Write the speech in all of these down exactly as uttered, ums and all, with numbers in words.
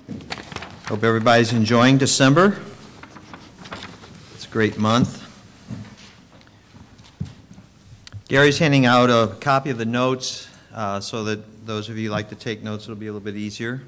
Hope everybody's enjoying December. It's a great month. Gary's handing out a copy of the notes uh, so that those of you who like to take notes, it'll be a little bit easier.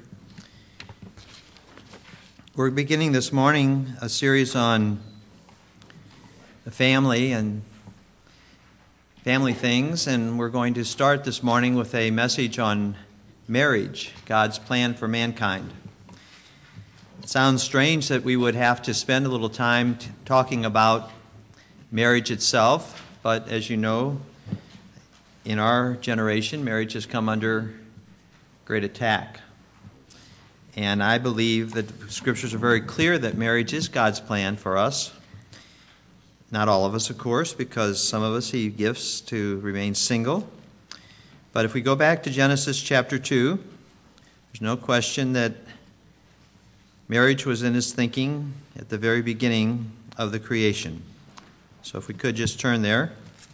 We're beginning this morning a series on the family and family things, and we're going to start this morning with a message on marriage, God's plan for mankind. It sounds strange that we would have to spend a little time t- talking about marriage itself, but as you know, in our generation, marriage has come under great attack. And I believe that the scriptures are very clear that marriage is God's plan for us. Not all of us, of course, because some of us He gifts to remain single. But if we go back to Genesis chapter two, there's no question that marriage was in His thinking at the very beginning of the creation. So if we could just turn there.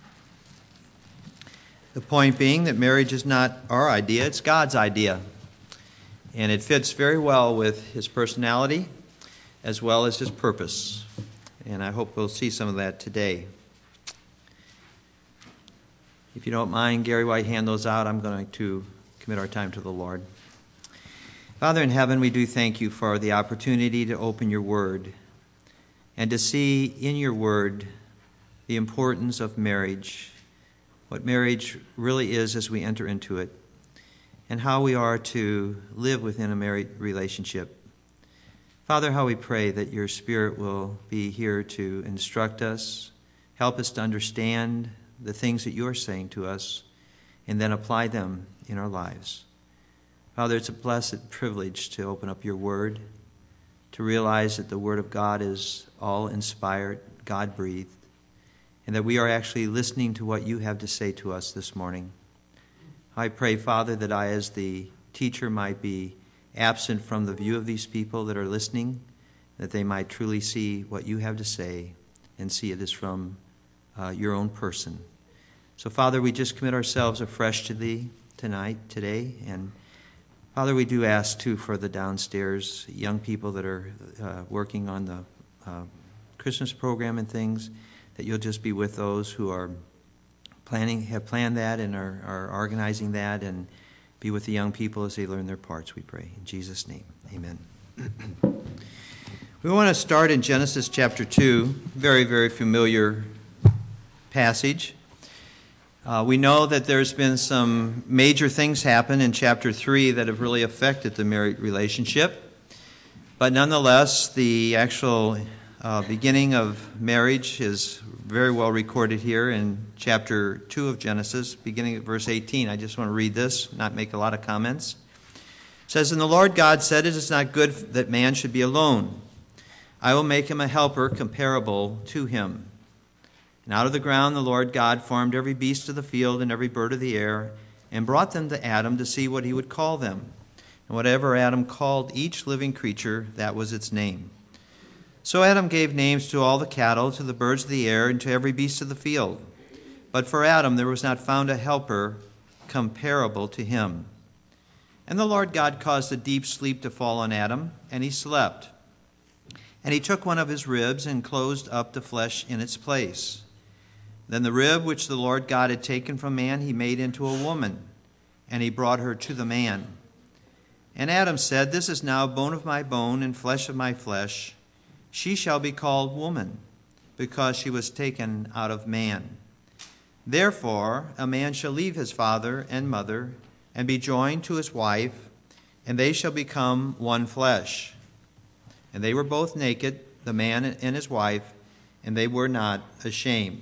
The point being that marriage is not our idea, it's God's idea. And it fits very well with His personality as well as His purpose. And I hope we'll see some of that today. If you don't mind, Gary, while you hand those out, I'm going to commit our time to the Lord. Father in heaven, we do thank You for the opportunity to open Your Word and to see in Your Word the importance of marriage, what marriage really is as we enter into it, and how we are to live within a married relationship. Father, how we pray that Your Spirit will be here to instruct us, help us to understand the things that You're saying to us, and then apply them in our lives. Father, it's a blessed privilege to open up Your Word, to realize that the Word of God is all inspired, God-breathed, and that we are actually listening to what You have to say to us this morning. I pray, Father, that I as the teacher might be absent from the view of these people that are listening, that they might truly see what You have to say and see it as from uh, Your own person. So, Father, we just commit ourselves afresh to Thee tonight, today, and Father, we do ask, too, for the downstairs young people that are uh, working on the uh, Christmas program and things, that You'll just be with those who are planning, have planned that and are, are organizing that, and be with the young people as they learn their parts, we pray. In Jesus' name, amen. We want to start in Genesis chapter two, very, very familiar passage. Uh, we know that there's been some major things happen in chapter three that have really affected the married relationship. But nonetheless, the actual uh, beginning of marriage is very well recorded here in chapter two of Genesis, beginning at verse eighteen. I just want to read this, not make a lot of comments. It says, "And the Lord God said, It is not good that man should be alone. I will make him a helper comparable to him. And out of the ground the Lord God formed every beast of the field and every bird of the air, and brought them to Adam to see what he would call them. And whatever Adam called each living creature, that was its name. So Adam gave names to all the cattle, to the birds of the air, and to every beast of the field. But for Adam there was not found a helper comparable to him. And the Lord God caused a deep sleep to fall on Adam, and he slept. And he took one of his ribs and closed up the flesh in its place. Then the rib which the Lord God had taken from man he made into a woman, and he brought her to the man. And Adam said, This is now bone of my bone and flesh of my flesh. She shall be called woman, because she was taken out of man. Therefore a man shall leave his father and mother, and be joined to his wife, and they shall become one flesh. And they were both naked, the man and his wife, and they were not ashamed."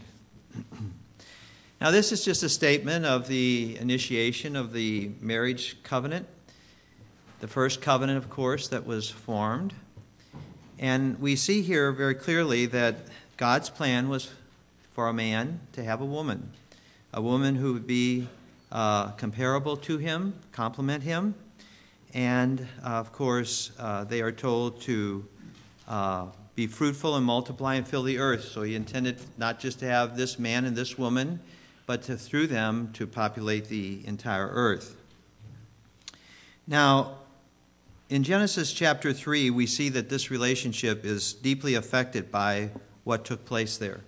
Now this is just a statement of the initiation of the marriage covenant. The first covenant, of course, that was formed. And we see here very clearly that God's plan was for a man to have a woman, a woman who would be uh, comparable to him, complement him. And, uh, of course, uh, they are told to uh, be fruitful and multiply and fill the earth. So he intended not just to have this man and this woman, but to, through them, to populate the entire earth. Now, in Genesis chapter three, we see that this relationship is deeply affected by what took place there.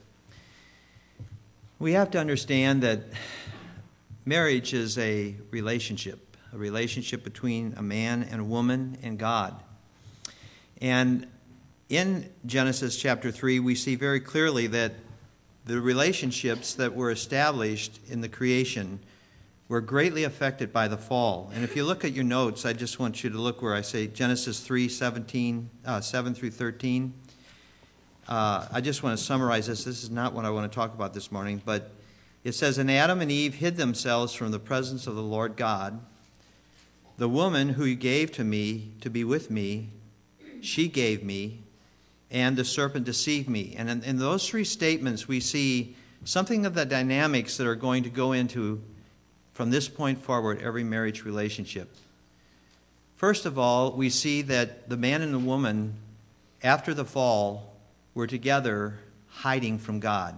We have to understand that marriage is a relationship, a relationship between a man and a woman and God. And in Genesis chapter three, we see very clearly that the relationships that were established in the creation were greatly affected by the fall. And if you look at your notes, I just want you to look where I say Genesis three, seventeen, uh, seven through thirteen. Uh, I just want to summarize this. This is not what I want to talk about this morning, but it says, "And Adam and Eve hid themselves from the presence of the Lord God. The woman who you gave to me to be with me, she gave me, and the serpent deceived me." And in, in those three statements, we see something of the dynamics that are going to go into, from this point forward, every marriage relationship. First of all, we see that the man and the woman, after the fall, were together hiding from God.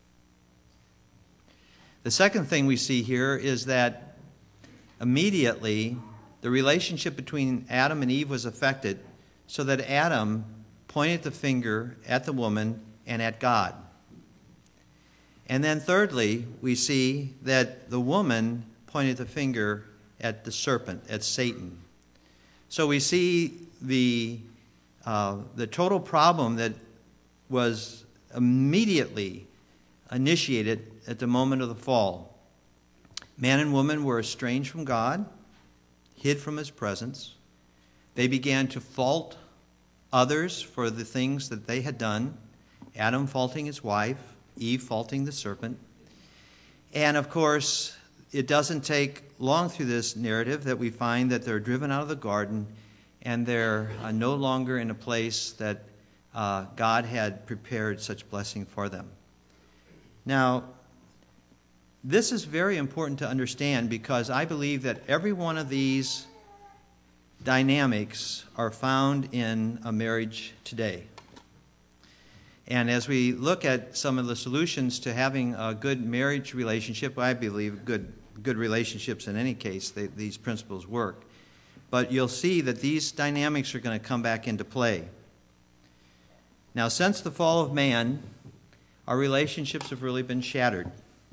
The second thing we see here is that immediately the relationship between Adam and Eve was affected, so that Adam pointed the finger at the woman and at God. And then thirdly, we see that the woman pointed the finger at the serpent, at Satan. So we see the, uh, the total problem that was immediately initiated at the moment of the fall. Man and woman were estranged from God, hid from his presence. They began to fault others for the things that they had done. Adam faulting his wife, Eve faulting the serpent. And of course, it doesn't take long through this narrative that we find that they're driven out of the garden and they're uh, no longer in a place that uh, God had prepared such blessing for them. Now, this is very important to understand, because I believe that every one of these dynamics are found in a marriage today. And as we look at some of the solutions to having a good marriage relationship, I believe good good relationships in any case, they, these principles work. But you'll see that these dynamics are going to come back into play. Now, since the fall of man, our relationships have really been shattered.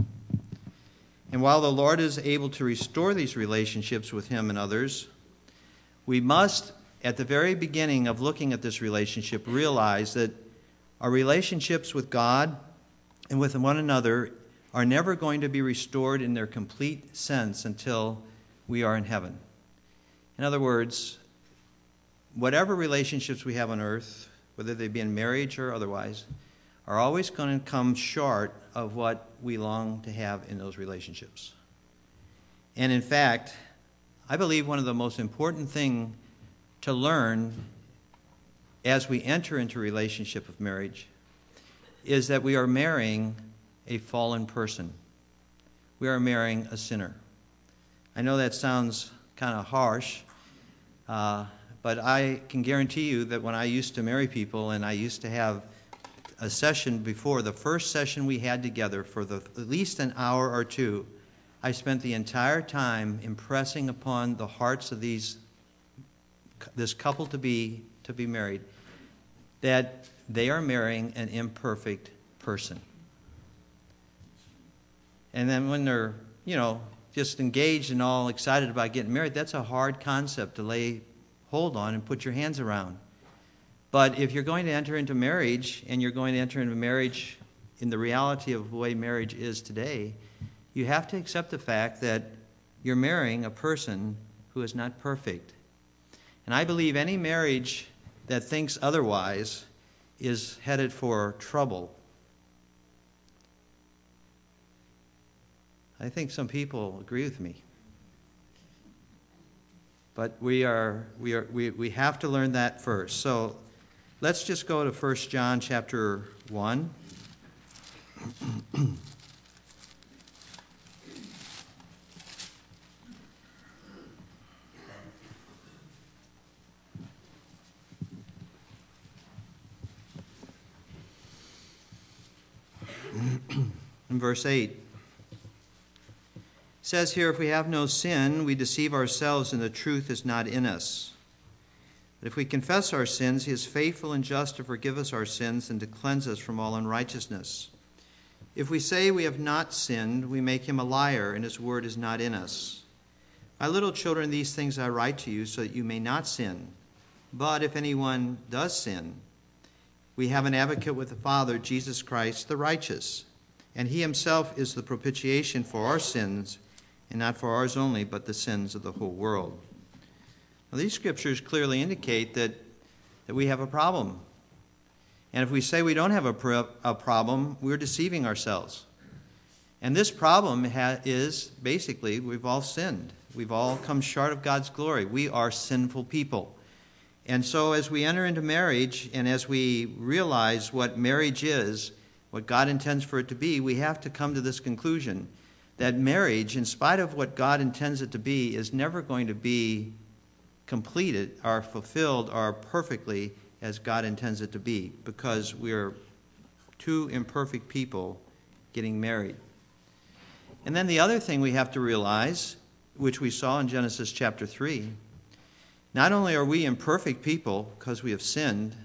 And while the Lord is able to restore these relationships with him and others, we must, at the very beginning of looking at this relationship, realize that our relationships with God and with one another are never going to be restored in their complete sense until we are in heaven. In other words, whatever relationships we have on earth, whether they be in marriage or otherwise, are always going to come short of what we long to have in those relationships. And in fact, I believe one of the most important things to learn as we enter into a relationship of marriage is that we are marrying a fallen person. We are marrying a sinner. I know that sounds kind of harsh, uh, but I can guarantee you that when I used to marry people and I used to have a session before, the first session we had together for the, at least an hour or two, I spent the entire time impressing upon the hearts of these this couple to be to be married that they are marrying an imperfect person. And then when they're, you know, just engaged and all excited about getting married, that's a hard concept to lay hold on and put your hands around. But if you're going to enter into marriage, and you're going to enter into marriage in the reality of the way marriage is today, you have to accept the fact that you're marrying a person who is not perfect. And I believe any marriage that thinks otherwise is headed for trouble. I think some people agree with me. But we are we are we, we have to learn that first. So let's just go to First John chapter one. In verse eight. It says here, if we have no sin, we deceive ourselves and the truth is not in us. But if we confess our sins, he is faithful and just to forgive us our sins and to cleanse us from all unrighteousness. If we say we have not sinned, we make him a liar, and his word is not in us. My little children, these things I write to you so that you may not sin. But if anyone does sin, we have an advocate with the Father, Jesus Christ, the righteous. And he himself is the propitiation for our sins, and not for ours only, but the sins of the whole world. Now, these scriptures clearly indicate that, that we have a problem. And if we say we don't have a, pro- a problem, we're deceiving ourselves. And this problem ha- is basically we've all sinned. We've all come short of God's glory. We are sinful people. And so as we enter into marriage and as we realize what marriage is, what God intends for it to be, we have to come to this conclusion that marriage, in spite of what God intends it to be, is never going to be completed or fulfilled or perfectly as God intends it to be, because we are two imperfect people getting married. And then the other thing we have to realize, which we saw in Genesis chapter three, not only are we imperfect people because we have sinned,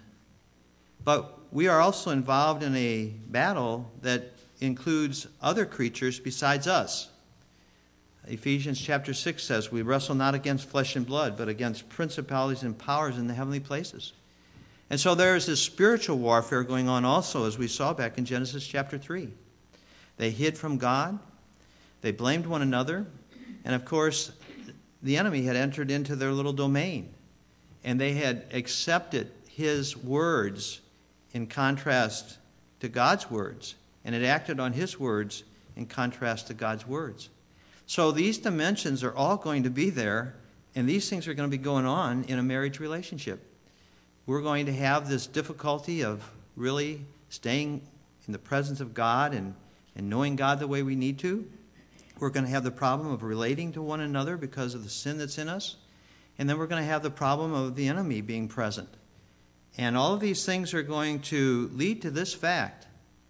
but we are also involved in a battle that includes other creatures besides us. Ephesians chapter six says, we wrestle not against flesh and blood, but against principalities and powers in the heavenly places. And so there is this spiritual warfare going on also, as we saw back in Genesis chapter three. They hid from God. They blamed one another. And of course, the enemy had entered into their little domain. And they had accepted his words in contrast to God's words. And it acted on his words in contrast to God's words. So these dimensions are all going to be there. And these things are going to be going on in a marriage relationship. We're going to have this difficulty of really staying in the presence of God and, and knowing God the way we need to. We're going to have the problem of relating to one another because of the sin that's in us. And then we're going to have the problem of the enemy being present. And all of these things are going to lead to this fact.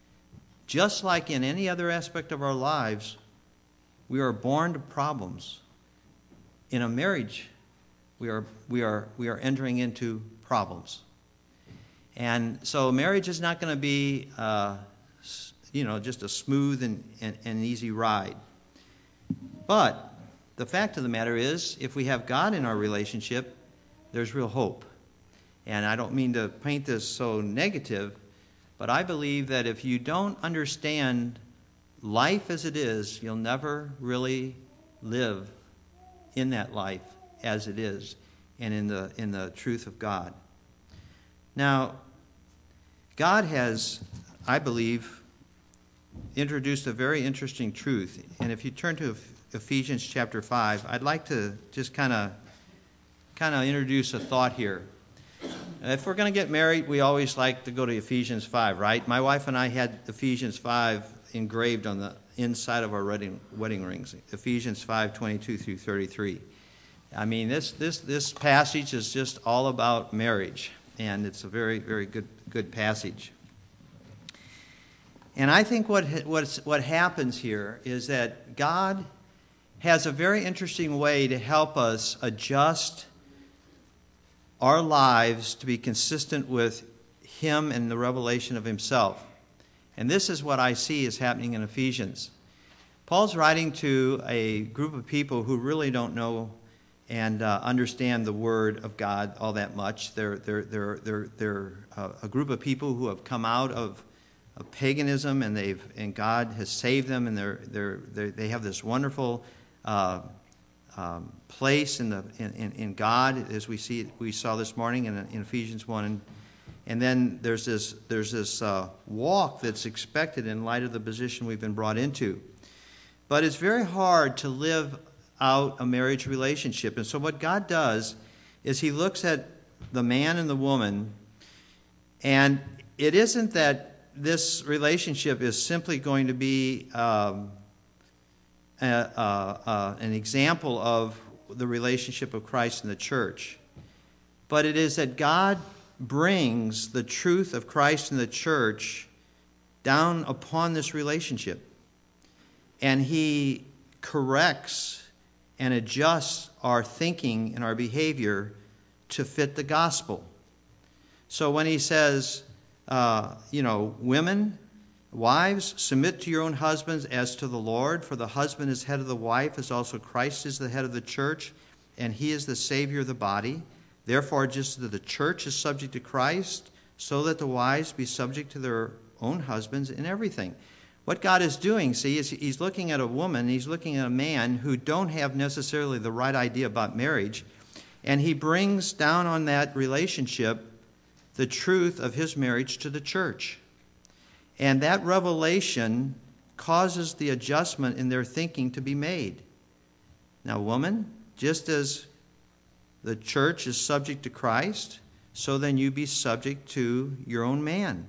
Just like in any other aspect of our lives, we are born to problems. In a marriage, we are, we are, we are entering into problems. And so marriage is not going to be, uh, you know, just a smooth and, and, and easy ride. But the fact of the matter is, if we have God in our relationship, there's real hope. And I don't mean to paint this so negative, but I believe that if you don't understand life as it is, you'll never really live in that life as it is and in the in the truth of God. Now, God has, I believe, introduced a very interesting truth. And if you turn to Ephesians chapter five, I'd like to just kind of kind of introduce a thought here. If we're going to get married, we always like to go to Ephesians five, right? My wife and I had Ephesians five engraved on the inside of our wedding, wedding rings. Ephesians five, twenty-two through thirty-three. I mean, this this this passage is just all about marriage, and it's a very, very good good passage. And I think what what's, what happens here is that God has a very interesting way to help us adjust our lives to be consistent with Him and the revelation of Himself. And this is what I see is happening in Ephesians. Paul's writing to a group of people who really don't know and uh, understand the Word of God all that much. They're, they're, they're, they're, they're uh, a group of people who have come out of, of paganism, and they've and God has saved them, and they're, they're, they're, they have this wonderful uh, um, place in, the, in, in God, as we see we saw this morning in, in Ephesians one. And, and then there's this, there's this uh, walk that's expected in light of the position we've been brought into. But it's very hard to live out a marriage relationship. And so what God does is He looks at the man and the woman, and it isn't that this relationship is simply going to be um, a, a, a, an example of the relationship of Christ and the church, but it is that God brings the truth of Christ and the church down upon this relationship, and He corrects and adjusts our thinking and our behavior to fit the gospel. So when he says, uh, you know, women, wives, submit to your own husbands as to the Lord, for the husband is head of the wife, as also Christ is the head of the church, and he is the Savior of the body. Therefore, just as the church is subject to Christ, so that the wives be subject to their own husbands in everything. What God is doing, see, is he's looking at a woman, he's looking at a man who don't have necessarily the right idea about marriage, and he brings down on that relationship the truth of his marriage to the church. And that revelation causes the adjustment in their thinking to be made. Now, woman, just as the church is subject to Christ, so then you be subject to your own man.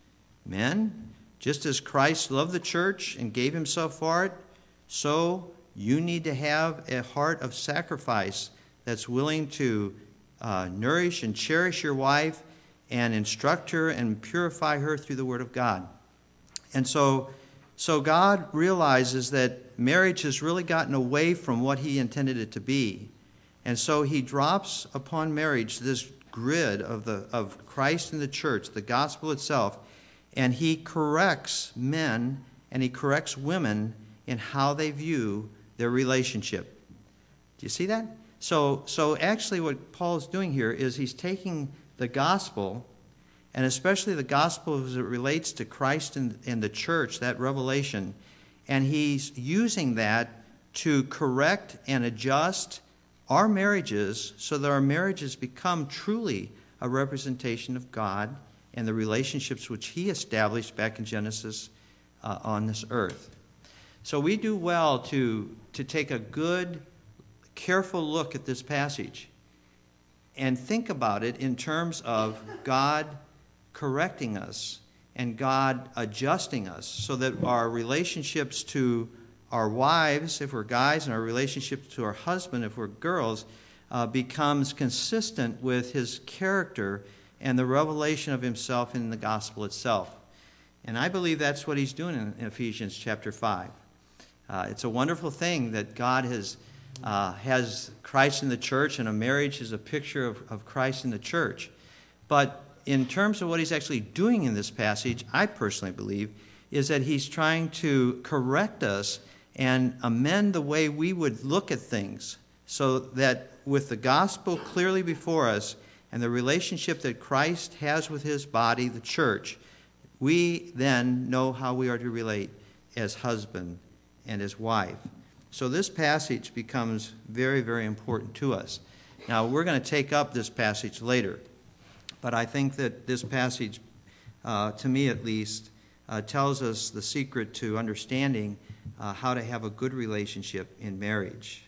Men, just as Christ loved the church and gave himself for it, so you need to have a heart of sacrifice that's willing to uh, nourish and cherish your wife and instruct her and purify her through the Word of God. And so, so God realizes that marriage has really gotten away from what he intended it to be. And so he drops upon marriage this grid of, the, of Christ and the church, the gospel itself, and he corrects men and he corrects women in how they view their relationship. Do you see that? So, so actually what Paul is doing here is he's taking the gospel, and especially the gospel as it relates to Christ and, and the church, that revelation, and he's using that to correct and adjust our marriages so that our marriages become truly a representation of God and the relationships which he established back in Genesis uh, on this earth. So we do well to, to take a good, careful look at this passage and think about it in terms of God correcting us and God adjusting us so that our relationships to our wives, if we're guys, and our relationships to our husband, if we're girls, uh, becomes consistent with his character and the revelation of himself in the gospel itself. And I believe that's what he's doing in Ephesians chapter five. Uh, it's a wonderful thing that God has uh, has Christ in the church, and a marriage is a picture of, of Christ in the church. But in terms of what he's actually doing in this passage, I personally believe, is that he's trying to correct us and amend the way we would look at things so that with the gospel clearly before us and the relationship that Christ has with his body, the church, we then know how we are to relate as husband and as wife. So this passage becomes very, very important to us. Now, we're going to take up this passage later, but I think that this passage, uh, to me at least, uh, tells us the secret to understanding uh, how to have a good relationship in marriage.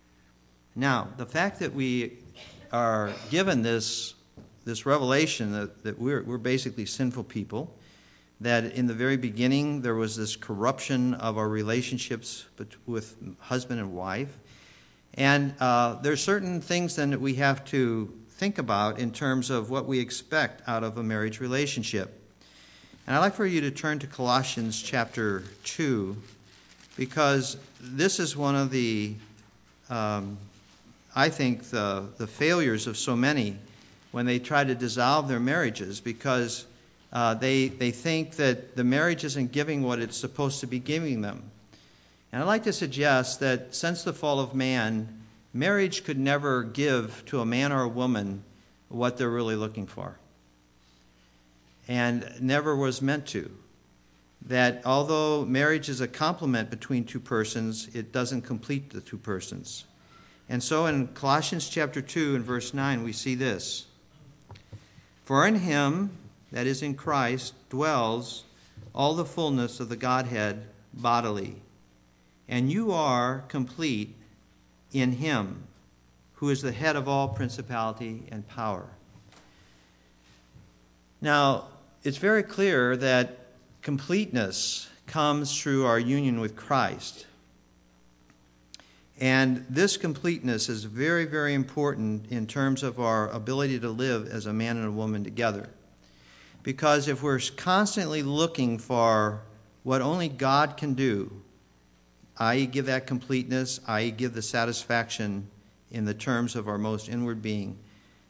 Now, the fact that we are given this, this revelation that, that we're, we're basically sinful people, that in the very beginning there was this corruption of our relationships with husband and wife. And uh, there are certain things then that we have to think about in terms of what we expect out of a marriage relationship. And I'd like for you to turn to Colossians chapter two, because this is one of the, um, I think, the, the failures of so many when they try to dissolve their marriages, because Uh, they, they think that the marriage isn't giving what it's supposed to be giving them. And I'd like to suggest that since the fall of man, marriage could never give to a man or a woman what they're really looking for. And never was meant to. That although marriage is a complement between two persons, it doesn't complete the two persons. And so in Colossians chapter two and verse nine, we see this. For in him, that is in Christ, dwells all the fullness of the Godhead bodily. And you are complete in him, who is the head of all principality and power. Now, it's very clear that completeness comes through our union with Christ. And this completeness is very, very important in terms of our ability to live as a man and a woman together. Because if we're constantly looking for what only God can do, that is give that completeness, that is give the satisfaction in the terms of our most inward being,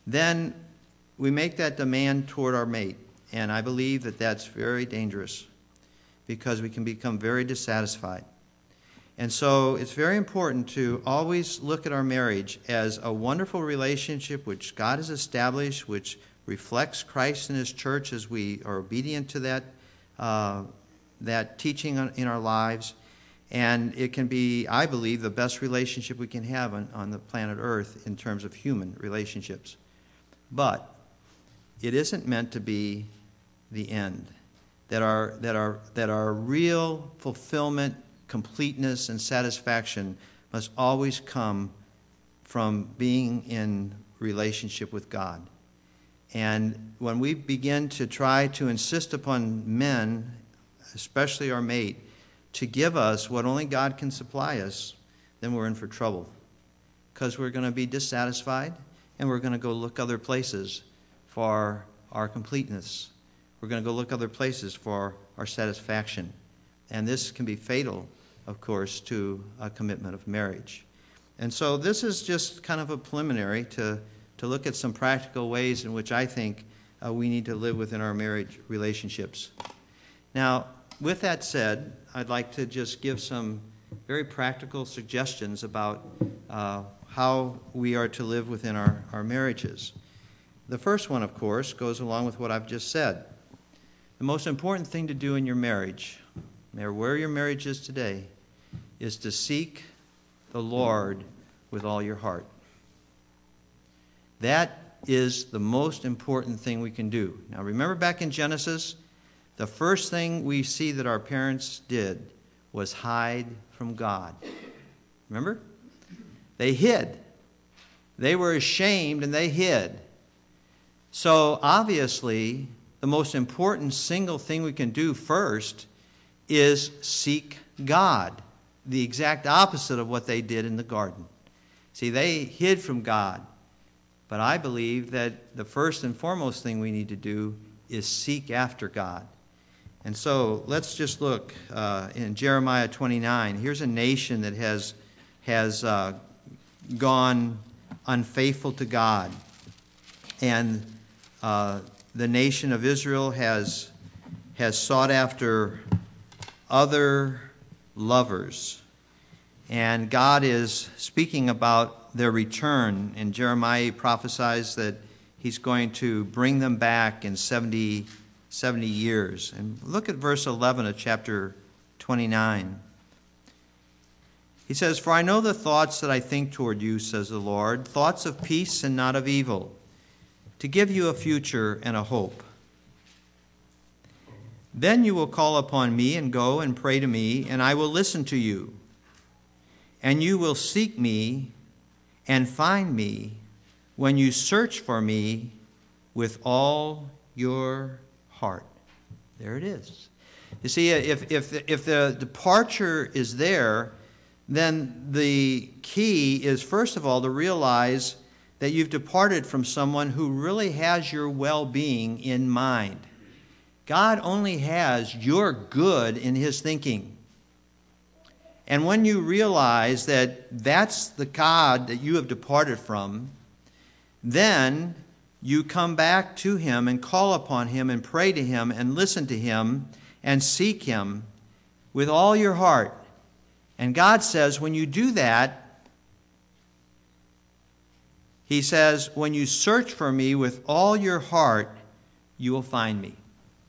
then we make that demand toward our mate. And I believe that that's very dangerous because we can become very dissatisfied. And so it's very important to always look at our marriage as a wonderful relationship which God has established, which reflects Christ and His church as we are obedient to that, uh, that teaching in our lives. And it can be, I believe, the best relationship we can have on, on the planet Earth in terms of human relationships. But it isn't meant to be the end. That our, that our, that our real fulfillment, completeness, and satisfaction must always come from being in relationship with God. And when we begin to try to insist upon men, especially our mate, to give us what only God can supply us, then we're in for trouble. Because we're going to be dissatisfied, and we're going to go look other places for our completeness. We're going to go look other places for our satisfaction. And this can be fatal, of course, to a commitment of marriage. And so this is just kind of a preliminary to, to look at some practical ways in which I think uh, we need to live within our marriage relationships. Now, with that said, I'd like to just give some very practical suggestions about uh, how we are to live within our, our marriages. The first one, of course, goes along with what I've just said. The most important thing to do in your marriage, no matter where your marriage is today, is to seek the Lord with all your heart. That is the most important thing we can do. Now, remember back in Genesis, the first thing we see that our parents did was hide from God. Remember? They hid. They were ashamed and they hid. So obviously, the most important single thing we can do first is seek God. The exact opposite of what they did in the garden. See, they hid from God. But I believe that the first and foremost thing we need to do is seek after God. And so let's just look uh, in Jeremiah twenty-nine. Here's a nation that has, has uh, gone unfaithful to God. And uh, the nation of Israel has, has sought after other lovers. And God is speaking about their return. And Jeremiah prophesies that He's going to bring them back in seventy seventy years. And look at verse eleven of chapter twenty-nine. He says, "For I know the thoughts that I think toward you, says the Lord, thoughts of peace and not of evil, to give you a future and a hope. Then you will call upon me and go and pray to me, and I will listen to you. And you will seek me and find me when you search for me with all your heart." There it is. You see, if, if, if the departure is there, then the key is, first of all, to realize that you've departed from someone who really has your well-being in mind. God only has your good in His thinking. And when you realize that that's the God that you have departed from, then you come back to Him and call upon Him and pray to Him and listen to Him and seek Him with all your heart. And God says when you do that, He says, when you search for me with all your heart, you will find me.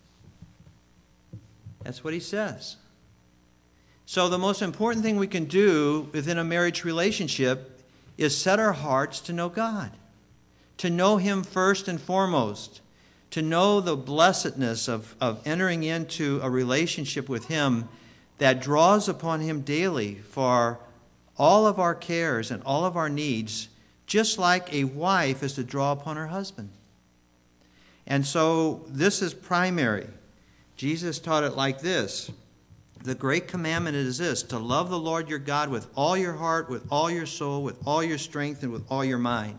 That's what He says. So the most important thing we can do within a marriage relationship is set our hearts to know God. To know Him first and foremost. To know the blessedness of, of entering into a relationship with Him that draws upon Him daily for all of our cares and all of our needs, just like a wife is to draw upon her husband. And so this is primary. Jesus taught it like this. The great commandment is this, to love the Lord your God with all your heart, with all your soul, with all your strength, and with all your mind.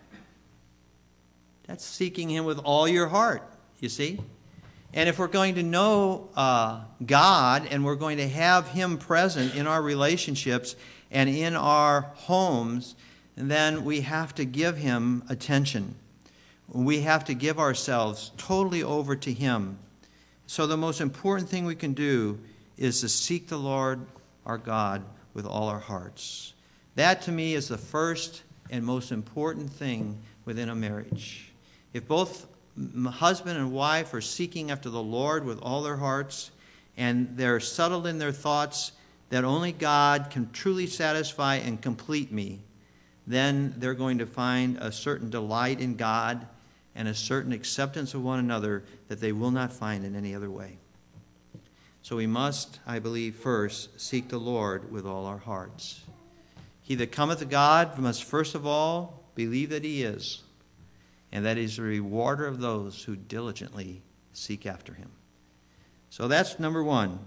That's seeking Him with all your heart, you see. And if we're going to know uh, God and we're going to have Him present in our relationships and in our homes, then we have to give Him attention. we have to give ourselves totally over to Him. So the most important thing we can do is to seek the Lord our God with all our hearts. That to me is the first and most important thing within a marriage. If both husband and wife are seeking after the Lord with all their hearts, and they're settled in their thoughts that only God can truly satisfy and complete me, then they're going to find a certain delight in God and a certain acceptance of one another that they will not find in any other way. So we must, I believe, first seek the Lord with all our hearts. He that cometh to God must first of all believe that He is, and that He is the rewarder of those who diligently seek after Him. So that's number one.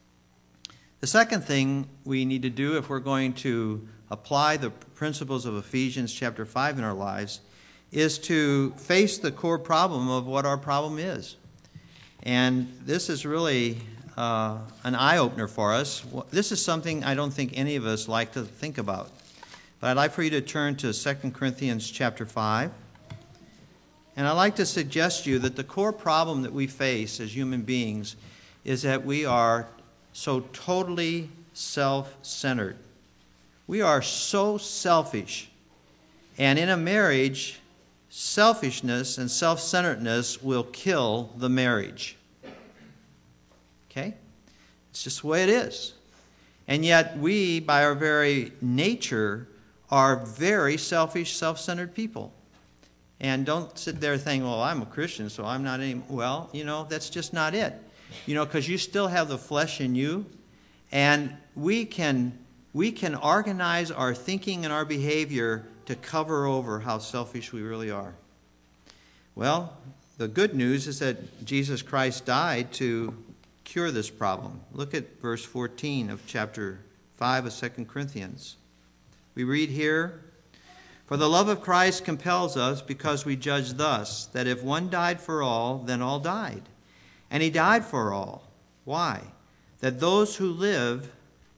The second thing we need to do if we're going to apply the principles of Ephesians chapter five in our lives is to face the core problem of what our problem is. And this is really uh, an eye-opener for us. This is something I don't think any of us like to think about. But I'd like for you to turn to Second Corinthians chapter five. And I'd like to suggest to you that the core problem that we face as human beings is that we are so totally self-centered. We are so selfish. And in a marriage, selfishness and self-centeredness will kill the marriage. Okay? It's just the way it is. And yet we, by our very nature, are very selfish, self-centered people. And don't sit there thinking, well, I'm a Christian, so I'm not any... Well, you know, that's just not it. You know, because you still have the flesh in you, and we can we can organize our thinking and our behavior to cover over how selfish we really are. Well, the good news is that Jesus Christ died to cure this problem. Look at verse fourteen of chapter five of Second Corinthians. We read here, "For the love of Christ compels us, because we judge thus, that if one died for all, then all died. And He died for all." Why? "That those who live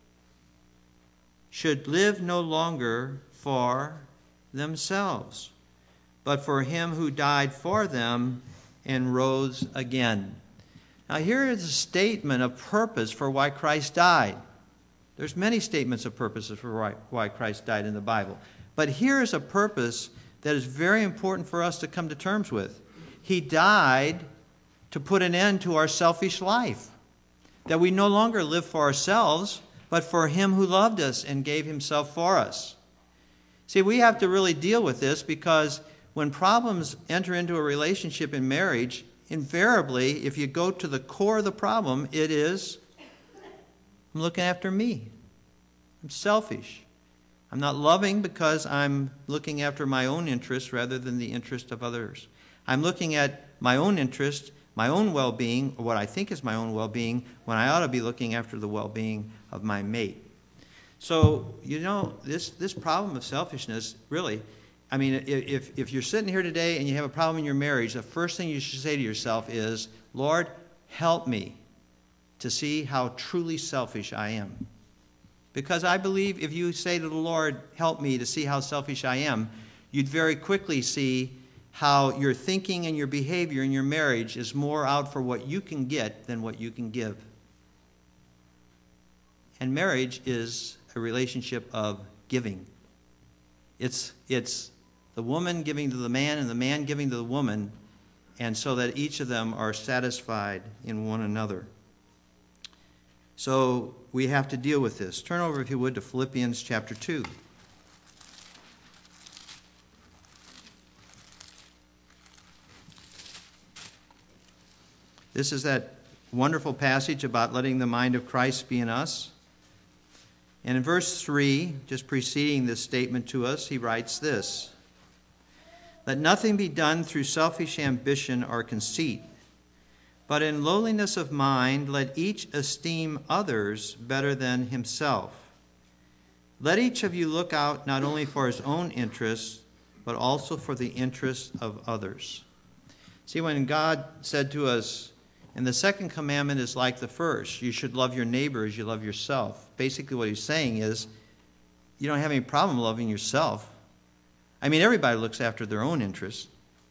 should live no longer for themselves, but for Him who died for them and rose again." Now here is a statement of purpose for why Christ died. There's many statements of purposes for why Christ died in the Bible. But here is a purpose that is very important for us to come to terms with. He died to put an end to our selfish life. That we no longer live for ourselves, but for Him who loved us and gave Himself for us. See, we have to really deal with this, because when problems enter into a relationship in marriage, invariably, if you go to the core of the problem, it is, I'm looking after me. I'm selfish. I'm not loving because I'm looking after my own interest rather than the interest of others. I'm looking at my own interest, my own well-being, or what I think is my own well-being, when I ought to be looking after the well-being of my mate. So, you know, this, this problem of selfishness, really, I mean, if, if you're sitting here today and you have a problem in your marriage, the first thing you should say to yourself is, Lord, help me to see how truly selfish I am. Because I believe if you say to the Lord, help me to see how selfish I am, you'd very quickly see how your thinking and your behavior in your marriage is more out for what you can get than what you can give. And marriage is a relationship of giving. It's, it's the woman giving to the man and the man giving to the woman, and so that each of them are satisfied in one another. So we have to deal with this. Turn over, if you would, to Philippians chapter two. This is that wonderful passage about letting the mind of Christ be in us. And in verse three, just preceding this statement to us, he writes this: "Let nothing be done through selfish ambition or conceit, but in lowliness of mind let each esteem others better than himself. Let each of you look out not only for his own interests, but also for the interests of others." See, when God said to us, and the second commandment is like the first, you should love your neighbor as you love yourself. Basically what he's saying is, you don't have any problem loving yourself. I mean, everybody looks after their own interests.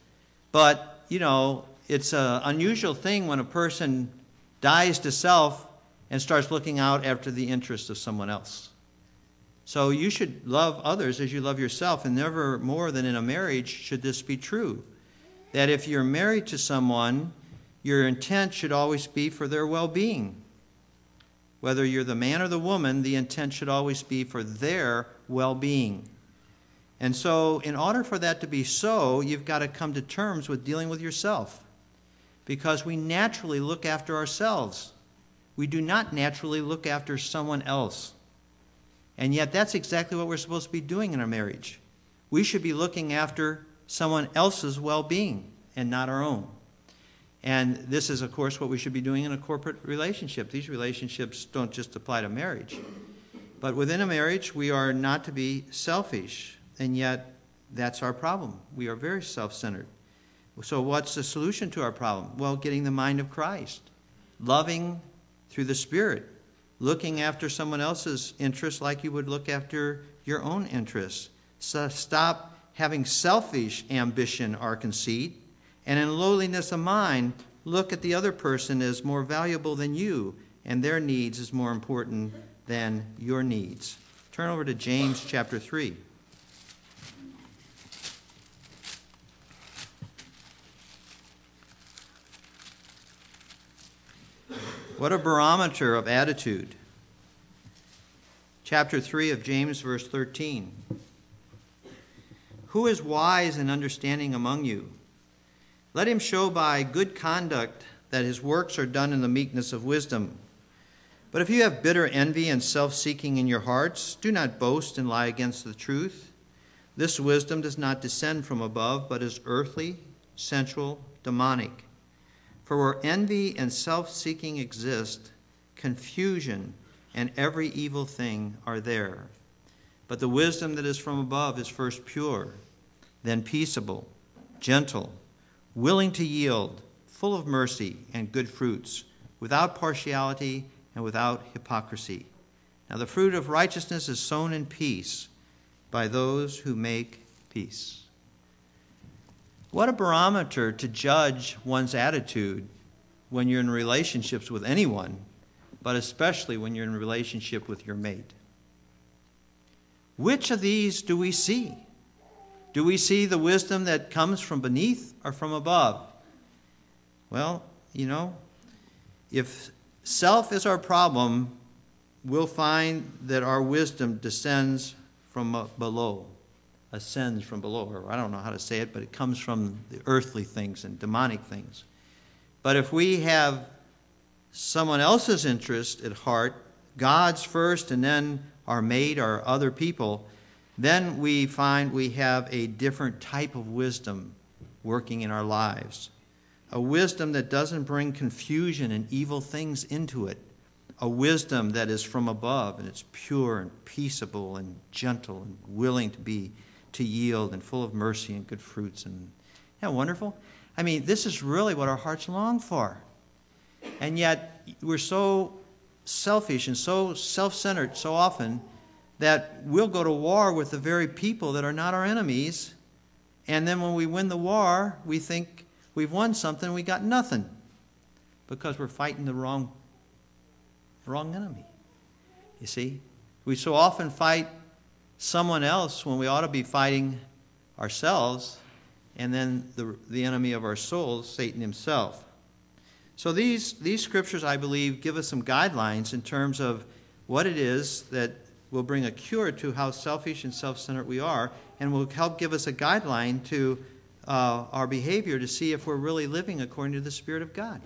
But, you know, it's an unusual thing when a person dies to self and starts looking out after the interests of someone else. So you should love others as you love yourself, and never more than in a marriage should this be true. That if you're married to someone, your intent should always be for their well-being. Whether you're the man or the woman, the intent should always be for their well-being. And so in order for that to be so, you've got to come to terms with dealing with yourself. Because we naturally look after ourselves. We do not naturally look after someone else. And yet that's exactly what we're supposed to be doing in our marriage. We should be looking after someone else's well-being and not our own. And this is, of course, what we should be doing in a corporate relationship. These relationships don't just apply to marriage. But within a marriage, we are not to be selfish. And yet, that's our problem. We are very self-centered. So what's the solution to our problem? Well, getting the mind of Christ. Loving through the Spirit. Looking after someone else's interests like you would look after your own interests. So stop having selfish ambition or conceit. And in lowliness of mind, look at the other person as more valuable than you, and their needs is more important than your needs. Turn over to James chapter three. What a barometer of attitude. Chapter three of James, verse thirteen. Who is wise and understanding among you? Let him show by good conduct that his works are done in the meekness of wisdom. But if you have bitter envy and self-seeking in your hearts, do not boast and lie against the truth. This wisdom does not descend from above, but is earthly, sensual, demonic. For where envy and self-seeking exist, confusion and every evil thing are there. But the wisdom that is from above is first pure, then peaceable, gentle, willing to yield, full of mercy and good fruits, without partiality and without hypocrisy. Now the fruit of righteousness is sown in peace by those who make peace. What a barometer to judge one's attitude when you're in relationships with anyone, but especially when you're in a relationship with your mate. Which of these do we see? Do we see the wisdom that comes from beneath or from above? Well, you know, if self is our problem, we'll find that our wisdom descends from below, ascends from below, or I don't know how to say it, but it comes from the earthly things and demonic things. But if we have someone else's interest at heart, God's first and then our mate or other people, then we find we have a different type of wisdom working in our lives. A wisdom that doesn't bring confusion and evil things into it. A wisdom that is from above, and it's pure and peaceable and gentle and willing to be, to yield and full of mercy and good fruits. And isn't that wonderful? I mean, this is really what our hearts long for. And yet, we're so selfish and so self-centered so often that we'll go to war with the very people that are not our enemies. And then when we win the war, we think we've won something, we got nothing. Because we're fighting the wrong, wrong enemy. You see? We so often fight someone else when we ought to be fighting ourselves, and then the, the enemy of our souls, Satan himself. So these, these scriptures, I believe, give us some guidelines in terms of what it is that will bring a cure to how selfish and self-centered we are, and will help give us a guideline to uh, our behavior to see if we're really living according to the Spirit of God.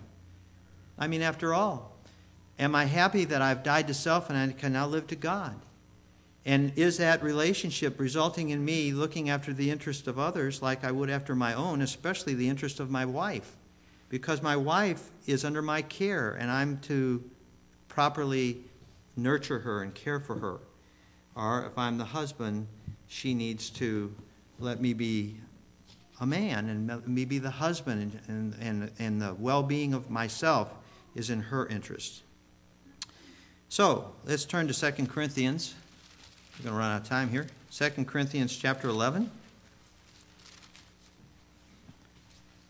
I mean, after all, am I happy that I've died to self and I can now live to God? And is that relationship resulting in me looking after the interest of others like I would after my own, especially the interest of my wife? Because my wife is under my care, and I'm to properly nurture her and care for her. Or if I'm the husband, she needs to let me be a man and let me be the husband, and, and, and the well-being of myself is in her interest. So let's turn to Second Corinthians. We're going to run out of time here. Second Corinthians chapter eleven.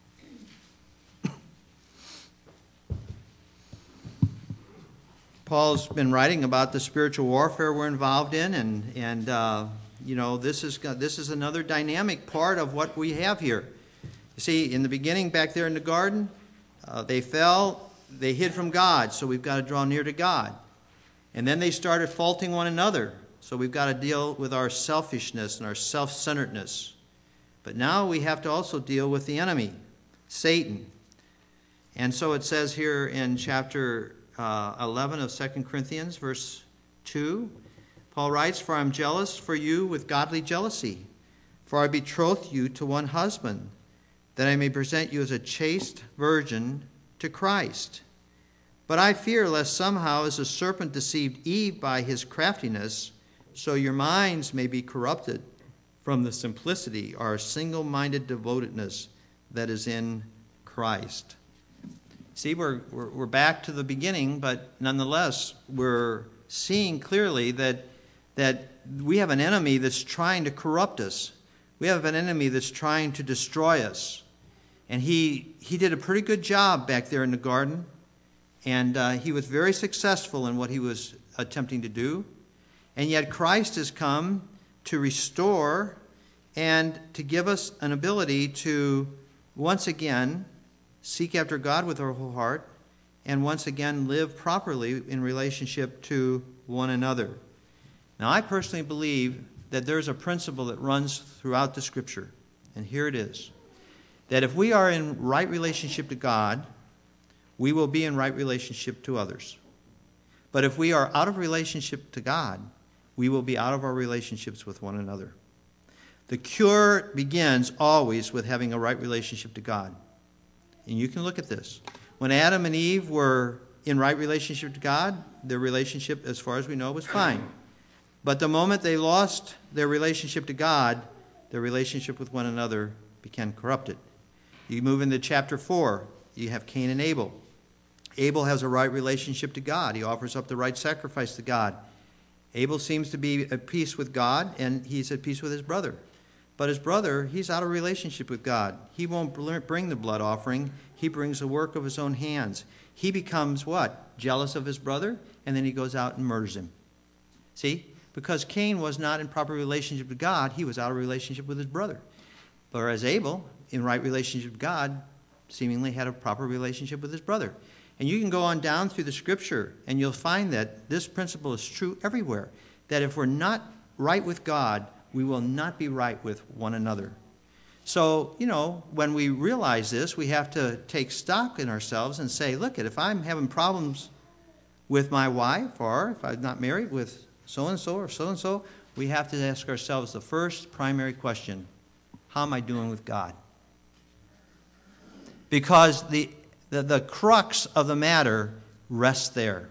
Paul's been writing about the spiritual warfare we're involved in, and, and uh, you know, this is, this is another dynamic part of what we have here. You see, in the beginning back there in the garden, uh, they fell, they hid from God, so we've got to draw near to God. And then they started faulting one another, so we've got to deal with our selfishness and our self-centeredness. But now we have to also deal with the enemy, Satan. And so it says here in chapter uh, eleven of Second Corinthians, verse two, Paul writes, "For I am jealous for you with godly jealousy, for I betrothed you to one husband, that I may present you as a chaste virgin to Christ. But I fear lest somehow, as the serpent deceived Eve by his craftiness, so your minds may be corrupted from the simplicity or single-minded devotedness that is in Christ." See, we're, we're, we're back to the beginning, but nonetheless, we're seeing clearly that, that we have an enemy that's trying to corrupt us. We have an enemy that's trying to destroy us. And he, he did a pretty good job back there in the garden, and uh, he was very successful in what he was attempting to do. And yet Christ has come to restore and to give us an ability to once again seek after God with our whole heart, and once again live properly in relationship to one another. Now, I personally believe that there's a principle that runs throughout the Scripture, and here it is, that if we are in right relationship to God, we will be in right relationship to others. But if we are out of relationship to God, we will be out of our relationships with one another. The cure begins always with having a right relationship to God. And you can look at this. When Adam and Eve were in right relationship to God, their relationship, as far as we know, was fine. But the moment they lost their relationship to God, their relationship with one another became corrupted. You move into chapter four, you have Cain and Abel. Abel has a right relationship to God. He offers up the right sacrifice to God. Abel seems to be at peace with God, and he's at peace with his brother. But his brother, he's out of relationship with God. He won't bring the blood offering. He brings the work of his own hands. He becomes what? Jealous of his brother, and then he goes out and murders him. See? Because Cain was not in proper relationship with God, he was out of relationship with his brother. Whereas Abel, in right relationship with God, seemingly had a proper relationship with his brother. And you can go on down through the Scripture, and you'll find that this principle is true everywhere. That if we're not right with God, we will not be right with one another. So, you know, when we realize this, we have to take stock in ourselves and say, look, if I'm having problems with my wife, or if I'm not married with so-and-so or so-and-so, we have to ask ourselves the first primary question: how am I doing with God? Because the, the, the crux of the matter rests there.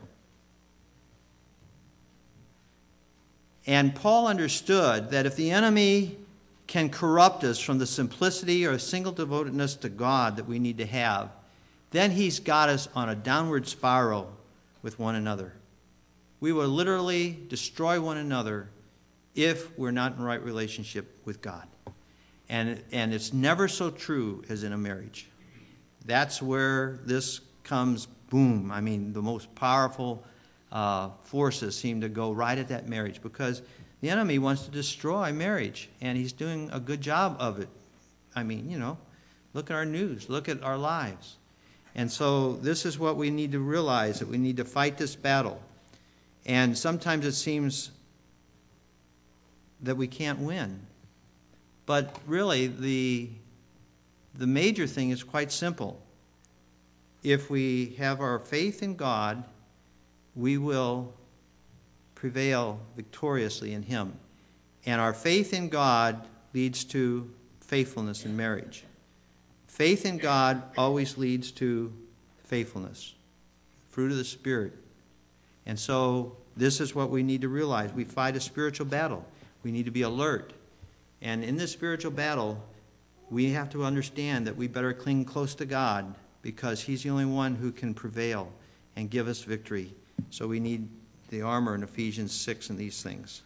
And Paul understood that if the enemy can corrupt us from the simplicity or single devotedness to God that we need to have, then he's got us on a downward spiral with one another. We will literally destroy one another if we're not in right relationship with God. And, and it's never so true as in a marriage. That's where this comes, boom. I mean, the most powerful Uh, forces seem to go right at that marriage, because the enemy wants to destroy marriage, and he's doing a good job of it. I mean, you know, look at our news, look at our lives. And so this is what we need to realize, that we need to fight this battle. And sometimes it seems that we can't win. But really, the, the major thing is quite simple. If we have our faith in God, we will prevail victoriously in Him. And our faith in God leads to faithfulness in marriage. Faith in God always leads to faithfulness, fruit of the Spirit. And so this is what we need to realize. We fight a spiritual battle. We need to be alert. And in this spiritual battle, we have to understand that we better cling close to God, because He's the only one who can prevail and give us victory. So we need the armor in Ephesians six and these things.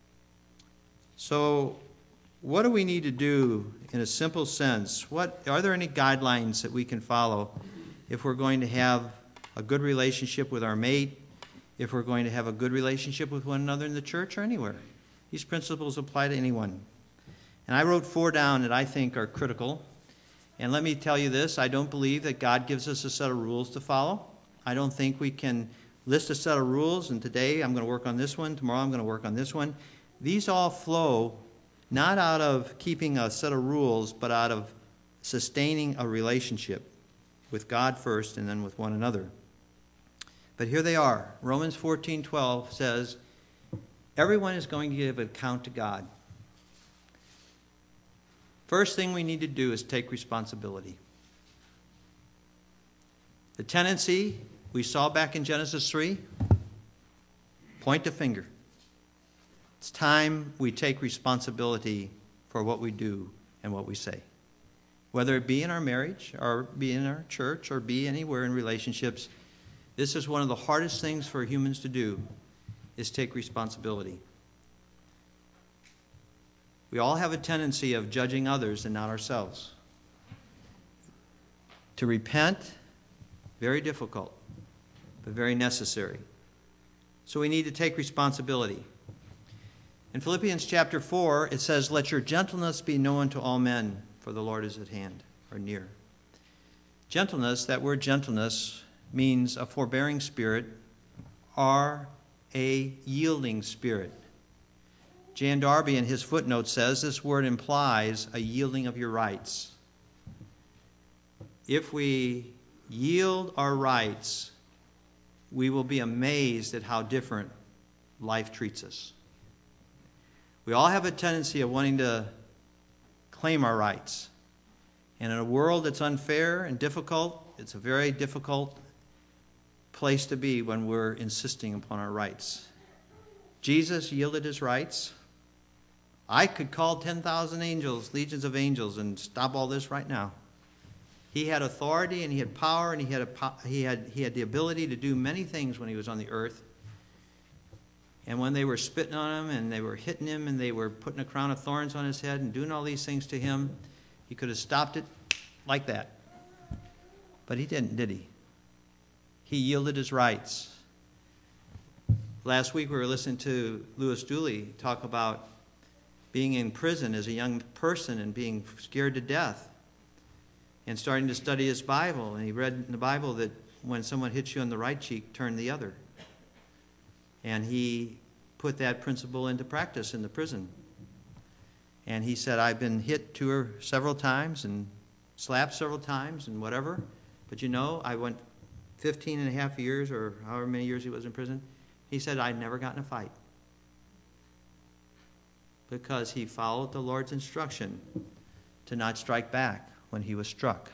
So what do we need to do in a simple sense? What are there any guidelines that we can follow if we're going to have a good relationship with our mate, if we're going to have a good relationship with one another in the church or anywhere. These principles apply to anyone. And I wrote four down that I think are critical. And let me tell you this, I don't believe that God gives us a set of rules to follow. I don't think we can list a set of rules, and today I'm going to work on this one, tomorrow I'm going to work on this one. These all flow not out of keeping a set of rules, but out of sustaining a relationship with God first and then with one another. But here they are. Romans fourteen twelve says, everyone is going to give an account to God. First thing we need to do is take responsibility. The tendency we saw back in Genesis three, point the finger. It's time we take responsibility for what we do and what we say. Whether it be in our marriage, or be in our church, or be anywhere in relationships, this is one of the hardest things for humans to do, is take responsibility. We all have a tendency of judging others and not ourselves. To repent, very difficult, but very necessary. So we need to take responsibility. In Philippians chapter four, it says, let your gentleness be known to all men, for the Lord is at hand, or near. Gentleness, that word gentleness, means a forbearing spirit or a yielding spirit. Jan Darby in his footnote says this word implies a yielding of your rights. If we yield our rights, we will be amazed at how different life treats us. We all have a tendency of wanting to claim our rights. And in a world that's unfair and difficult, it's a very difficult place to be when we're insisting upon our rights. Jesus yielded his rights. I could call ten thousand angels, legions of angels, and stop all this right now. He had authority and he had power and he had, a, he had, he had the ability to do many things when he was on the earth. And when they were spitting on him and they were hitting him and they were putting a crown of thorns on his head and doing all these things to him, he could have stopped it like that. But he didn't, did he? He yielded his rights. Last week we were listening to Louis Dooley talk about being in prison as a young person and being scared to death and starting to study his Bible. And he read in the Bible that when someone hits you on the right cheek, turn the other. And he put that principle into practice in the prison. And he said, I've been hit two or several times and slapped several times and whatever. But you know, I went fifteen and a half years or however many years he was in prison. He said, I'd never gotten a fight. Because he followed the Lord's instruction to not strike back when he was struck.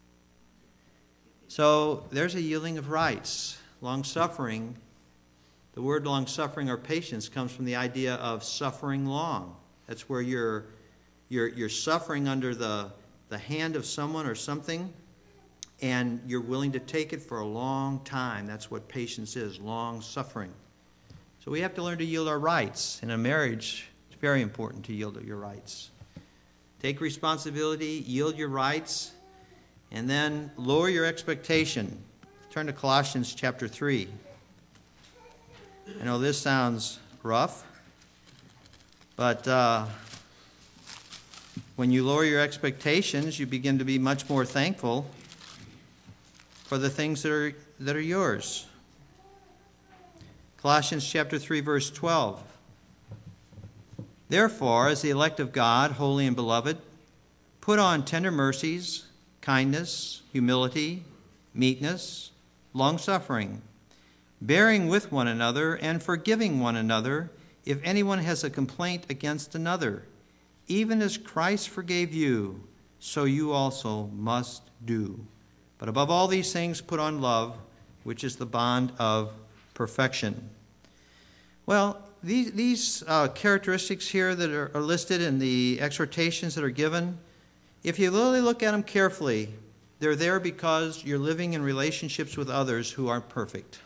So there's a yielding of rights. Long-suffering. The word long-suffering or patience comes from the idea of suffering long. That's where you're, you're, you're suffering under the, the hand of someone or something, and you're willing to take it for a long time. That's what patience is, long-suffering. So we have to learn to yield our rights. In a marriage, it's very important to yield your rights. Take responsibility, yield your rights, and then lower your expectation. Turn to Colossians chapter three. I know this sounds rough, but uh, when you lower your expectations, you begin to be much more thankful for the things that are, that are yours. Colossians chapter three, verse twelve. Therefore, as the elect of God, holy and beloved, put on tender mercies, kindness, humility, meekness, long-suffering, bearing with one another and forgiving one another if anyone has a complaint against another. Even as Christ forgave you, so you also must do. But above all these things, put on love, which is the bond of perfection. Well, these, these uh, characteristics here that are, are listed in the exhortations that are given, if you really look at them carefully, they're there because you're living in relationships with others who aren't perfect.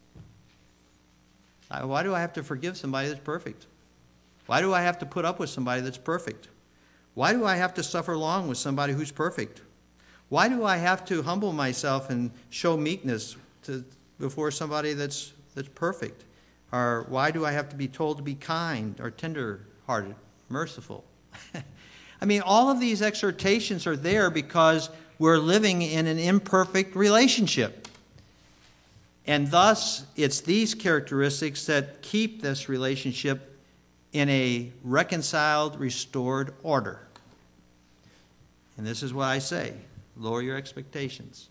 Why do I have to forgive somebody that's perfect? Why do I have to put up with somebody that's perfect? Why do I have to suffer long with somebody who's perfect? Why do I have to humble myself and show meekness to, before somebody that's that's perfect? Or why do I have to be told to be kind or tender-hearted, merciful? I mean, all of these exhortations are there because we're living in an imperfect relationship. And thus, it's these characteristics that keep this relationship in a reconciled, restored order. And this is what I say. Lower your expectations.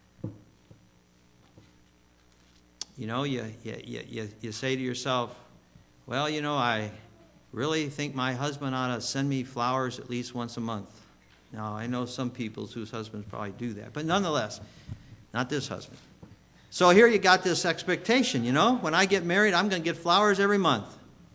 You know, you, you, you, you say to yourself, well, you know, I really think my husband ought to send me flowers at least once a month. Now, I know some people whose husbands probably do that. But nonetheless, not this husband. So here you got this expectation, you know. When I get married, I'm going to get flowers every month.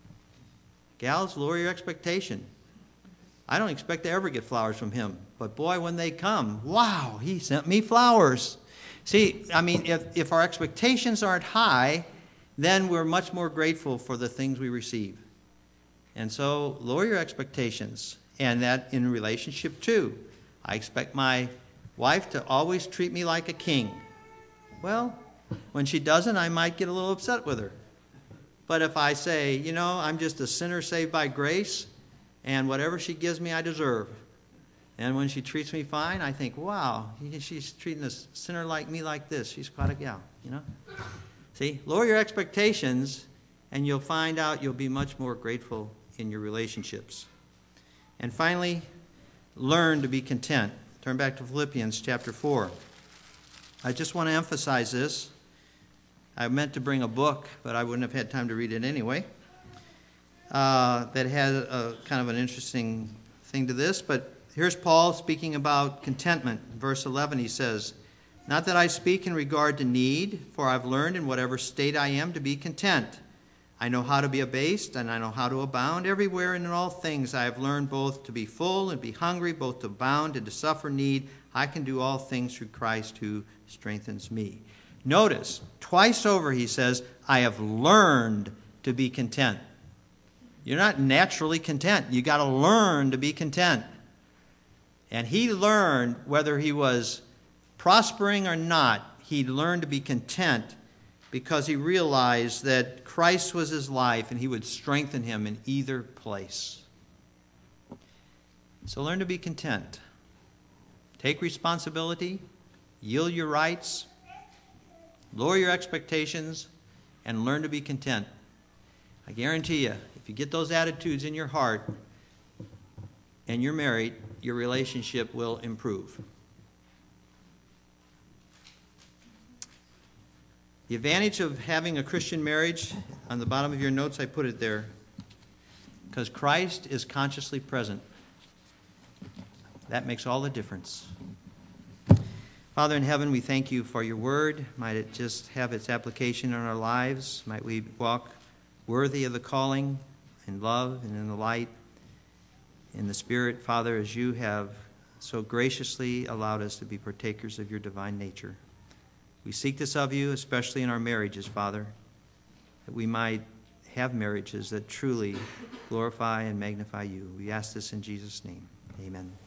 Gals, lower your expectation. I don't expect to ever get flowers from him. But boy, when they come, wow, he sent me flowers. See, I mean, if, if our expectations aren't high, then we're much more grateful for the things we receive. And so lower your expectations. And that in relationship too. I expect my wife to always treat me like a king. Well, when she doesn't, I might get a little upset with her. But if I say, you know, I'm just a sinner saved by grace, and whatever she gives me, I deserve. And when she treats me fine, I think, wow, she's treating a sinner like me like this. She's quite a gal, you know. See, lower your expectations, and you'll find out you'll be much more grateful in your relationships. And finally, learn to be content. Turn back to Philippians chapter four. I just want to emphasize this. I meant to bring a book, but I wouldn't have had time to read it anyway. Uh, that had a kind of an interesting thing to this. But here's Paul speaking about contentment. Verse eleven, he says, "Not that I speak in regard to need, for I've learned in whatever state I am to be content. I know how to be abased, and I know how to abound. Everywhere and in all things I have learned both to be full and be hungry, both to abound and to suffer need. I can do all things through Christ who strengthens me." Notice, twice over he says, I have learned to be content. You're not naturally content. You got to learn to be content. And he learned, whether he was prospering or not, he learned to be content because he realized that Christ was his life and he would strengthen him in either place. So learn to be content. Take responsibility, yield your rights, lower your expectations, and learn to be content. I guarantee you, if you get those attitudes in your heart and you're married, your relationship will improve. The advantage of having a Christian marriage, on the bottom of your notes I put it there, because Christ is consciously present. That makes all the difference. Father in heaven, we thank you for your word. Might it just have its application in our lives. Might we walk worthy of the calling in love and in the light, in the Spirit, Father, as you have so graciously allowed us to be partakers of your divine nature. We seek this of you, especially in our marriages, Father, that we might have marriages that truly glorify and magnify you. We ask this in Jesus' name. Amen.